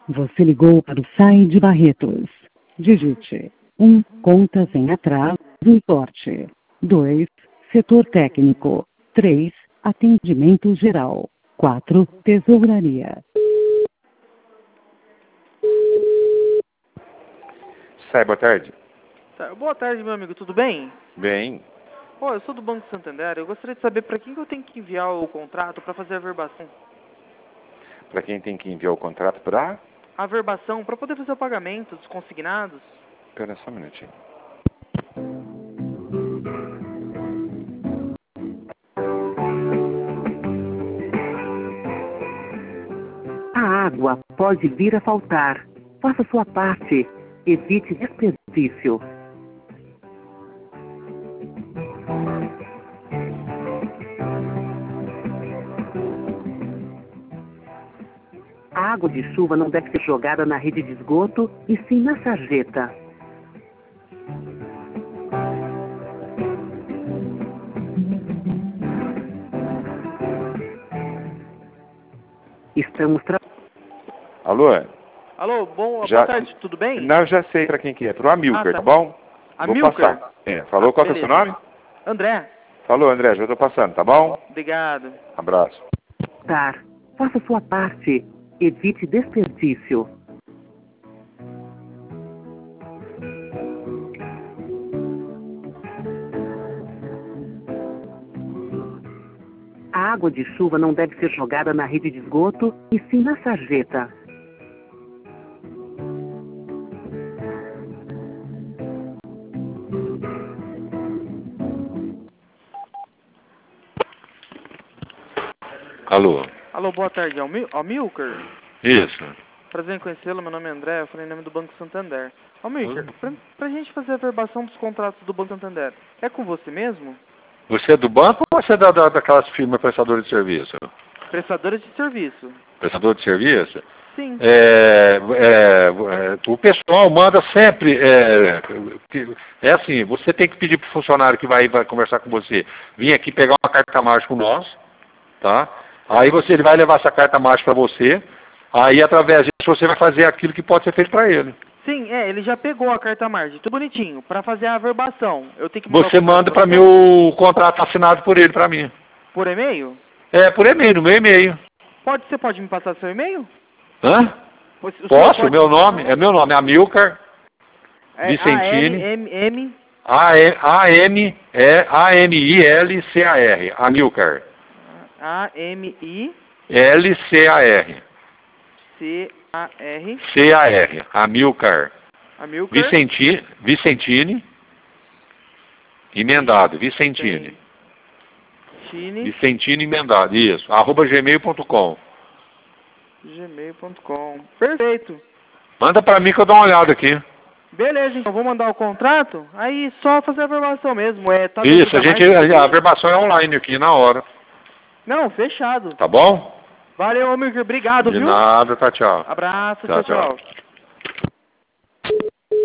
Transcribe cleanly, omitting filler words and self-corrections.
Você ligou para o SAI de Barretos. Digite 1. Contas em atraso e corte. 2. Setor técnico. 3. Atendimento geral. 4. Tesouraria. Sai, boa tarde. Boa tarde, meu amigo. Tudo bem? Bem, Eu sou do Banco Santander. Eu gostaria de saber para quem que eu tenho que enviar o contrato para fazer a verbação. para quem tem que enviar o contrato para... A verbação para poder fazer o pagamento dos consignados. Espera só um minutinho. A água pode vir a faltar. Faça sua parte. Evite desperdício. A água de chuva não deve ser jogada na rede de esgoto, e sim na sarjeta. Estamos Alô? Alô, boa Já- tarde. Tudo bem? Não, eu já sei para quem que é. Para o Amilcar, tá bom? Vou Amilcar? passar. Falou, qual que é o seu Beleza. nome? André. Falou, André, já estou passando, tá bom? Obrigado. Abraço. Dar. Faça sua parte. Evite desperdício. A água de chuva não deve ser jogada na rede de esgoto, e sim na sarjeta. Alô? Alô, boa tarde. Amilcar? Isso. Prazer em conhecê-lo. Meu nome é André. Eu falei em nome do Banco Santander. Amilcar, pra gente fazer a verbação dos contratos do Banco Santander, é com você mesmo? Você é do banco ou você é daquelas firmas prestadoras de serviço? Prestadora de serviço. Prestador de serviço? Sim. O pessoal manda sempre. É assim, você tem que pedir para o funcionário que vai conversar com você vir aqui pegar uma carta mágica com nós, tá? Aí ele vai levar essa carta mágica para você, aí através disso você vai fazer aquilo que pode ser feito para ele. Sim, ele já pegou a carta margem, tudo bonitinho. Pra fazer a verbação, eu tenho que mandar Você o contrato manda pra para mim o contrato assinado por ele para mim. por e-mail? Por e-mail, no meu e-mail. Você pode me passar seu e-mail? Hã? O senhor Posso? pode- Meu nome é Amilcar Vicentini. A-M-M... A-M-I-L-C-A-R. Amilcar. A-M-I... L-C-A-R. C-A-R... C-A-R. Amilcar. Amilcar... Vicentini. Emendado. Vicentini. Vicentini emendado. Isso. @gmail.com. gmail.com. Perfeito. Manda pra mim que eu dou uma olhada aqui. Beleza, então vou mandar o contrato, aí só fazer a verbação mesmo. Tá Isso, dentro da margem? a verbação é online aqui na hora. Não, fechado. Tá bom? Valeu, Amilcar. Obrigado, De viu? nada, tá, tchau. Abraço, Tchau, tchau. tchau.